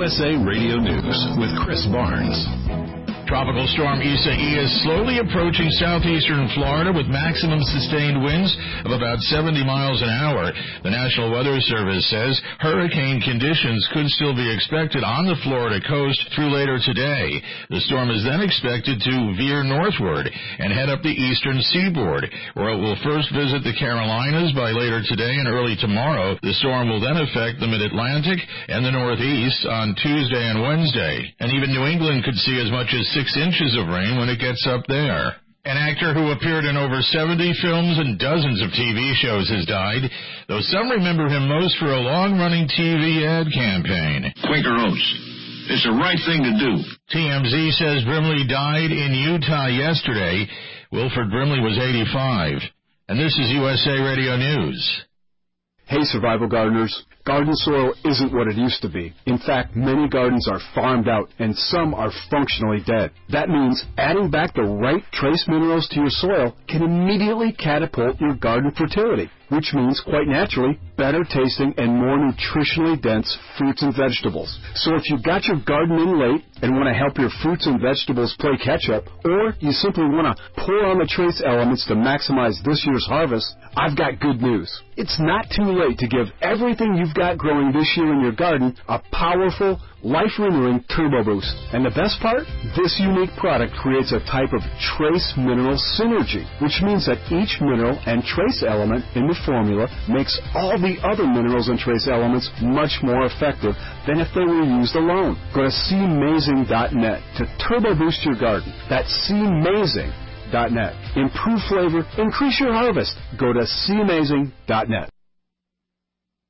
USA Radio News with Chris Barnes. Tropical storm Isaias is slowly approaching southeastern Florida with maximum sustained winds of about 70 miles an hour. The National Weather Service says hurricane conditions could still be expected on the Florida coast through later today. The storm is then expected to veer northward and head up the eastern seaboard, where it will first visit the Carolinas by later today and early tomorrow. The storm will then affect the mid-Atlantic and the Northeast on Tuesday and Wednesday. And even New England could see as much as 6 inches of rain when it gets up there. An actor who appeared in over 70 films and dozens of TV shows has died, though some remember him most for a long-running TV ad campaign. Quaker Oats. It's the right thing to do. TMZ says Brimley died in Utah yesterday. Wilford Brimley was 85. And this is USA Radio News. Hey, survival gardeners. Garden soil isn't what it used to be. In fact, many gardens are farmed out and some are functionally dead. That means adding back the right trace minerals to your soil can immediately catapult your garden fertility, which means, quite naturally, better tasting and more nutritionally dense fruits and vegetables. So if you got your garden in late and want to help your fruits and vegetables play catch-up, or you simply want to pour on the trace elements to maximize this year's harvest, I've got good news. It's not too late to give everything you've got growing this year in your garden a powerful, life-renewing turbo boost. And the best part? This unique product creates a type of trace mineral synergy, which means that each mineral and trace element in the formula makes all the other minerals and trace elements much more effective than if they were used alone. Go to cmazing.net to turbo boost your garden. That's cmazing.net. Improve flavor, increase your harvest. Go to cmazing.net.